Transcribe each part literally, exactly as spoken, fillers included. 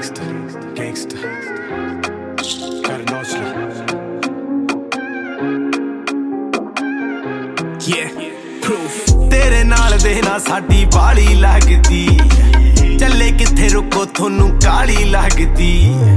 Gangsta, gangsta. Gotta know it's true. Yeah, proof. तेरे नाल दे ना साडी बाली लगदी चले किथे रुको थोनू काली लगदी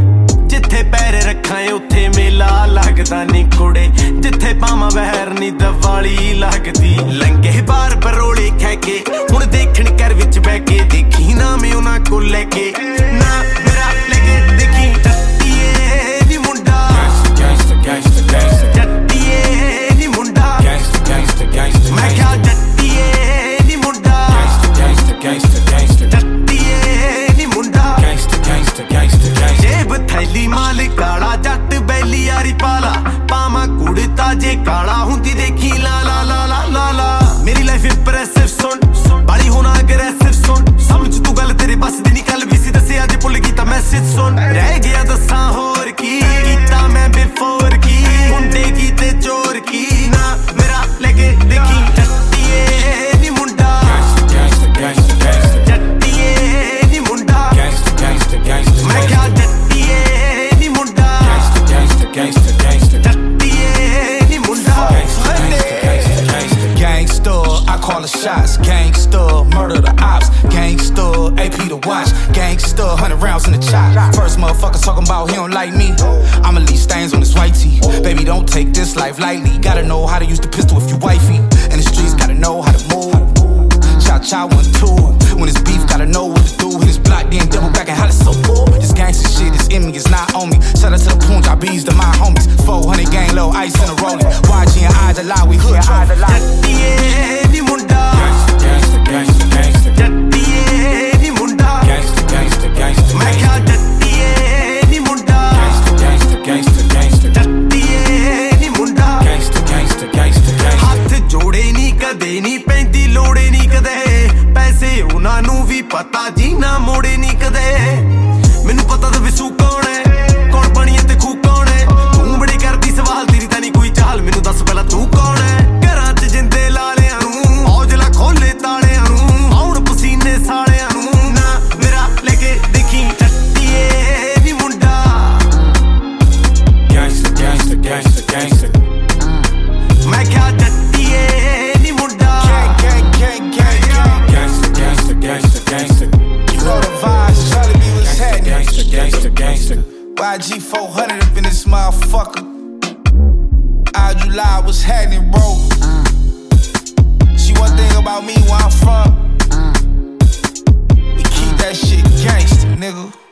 जिथे पैर रखां उत्थे मेला लगदा नी कुड़े जिथे पावां बहर नी दवाली लगदी लंघे बार बरोले खै के हुण देखण घर विच बैठ के देखी ना मैं उन्हां कोल लैके ना मेरा लेके देखी जट्टीए नी मुंडा गैंगस्टर गैंगस्टर गैंगस्टर जट्टीए नी मुंडा गैंगस्टर गैंगस्टर गैंगस्टर मैं क्या जट्टीए नी मुंडा गैंगस्टर गैंगस्टर गैंगस्टर जट्टीए नी मुंडा गैंगस्टर गैंगस्टर गैंगस्टर जेब थैली माल काला जट बैली यारी पाला पामा कुड़ता जे काला हुंदी देखी ला ला ला ला ला ला मेरी लाइफ इंप्रेसिव सुन बाली होना अग्रेसिव सुन समझ तू गल तेरे बस दी निकल भी सी दसे अज भुल गई ता मैसेज सुन रह गया दसा होर की कीता मैं बिफोर की मुंडे की ते चोर की ना मेरा लेके देखी जट्टीए नी मुंडा गैंगस्टर गैंगस्टर गैंगस्टर जट्टीए नी मुंडा गैंगस्टर गैंगस्टर गैंगस्टर मैं क्या जट्टीए नी मुंडा गैंगस्टर गैंगस्टर गैंगस्टर गैंगस्टर जट्टीए नी मुंडा gangster gangster gangster Gangster, I call the shots. Gangster, murder the ops. Gangster, A P to watch. Gangster, hundred rounds in the chop. First motherfucker talking about he don't like me. I'ma leave stains on his white tee. Baby, don't take this life lightly. Gotta know how to use the pistol if you wifey. In the streets, gotta know how to move. Cha cha one two. When it's beef, gotta know what to do. Hit his block, then double back and holla so cool. This gangsta shit is in me, it's not on me. Shout out to the Punjabis, to my homies. four hundred gang, low ice in a rolling. Y G and eyes a lie, we hood trophy. जट्टीए नी मुंडा gangster gangster gangster जट्टीए नी मुंडा gangster gangster gangster मैं क्या जट्टीए नी मुंडा गैंगस्टर गैंगस्टर गैंगस्टर गैंगस्टर जट्टीए नी मुंडा गैंगस्टर गैंगस्टर गैंगस्टर हाथ जोड़े नी कदे नी पैंदी लोड़े नी कदे पैसे उन्हां नू भी पता जी ना मोड़े नी कदे मैनू पता तो विसू कौन है कौन बनी ते खूह कौन है तू बड़ी करदी सवाल तेरी तां नी कोई चाल मैनू दस पहला तू कौन है घरां च जिंदे लालियां नू औजला खोले तालियां नू आउण पसीने सालियां नू ना मेरा लेके देखी जट्टीए नी मुंडा गैंगस्टर गैंगस्टर गैंगस्टर गैंगस्टर मैं क्या जट्टीए नी मुंडा Gang, gang, gang, gang, gang. Gangster gangster gangster gangster You know the vibes, Charlie B was happening. gangster gangster gangster Y G four hundred up in this motherfucker. I July was happening, bro. See one thing about me where I'm from. We keep that shit gangster, nigga.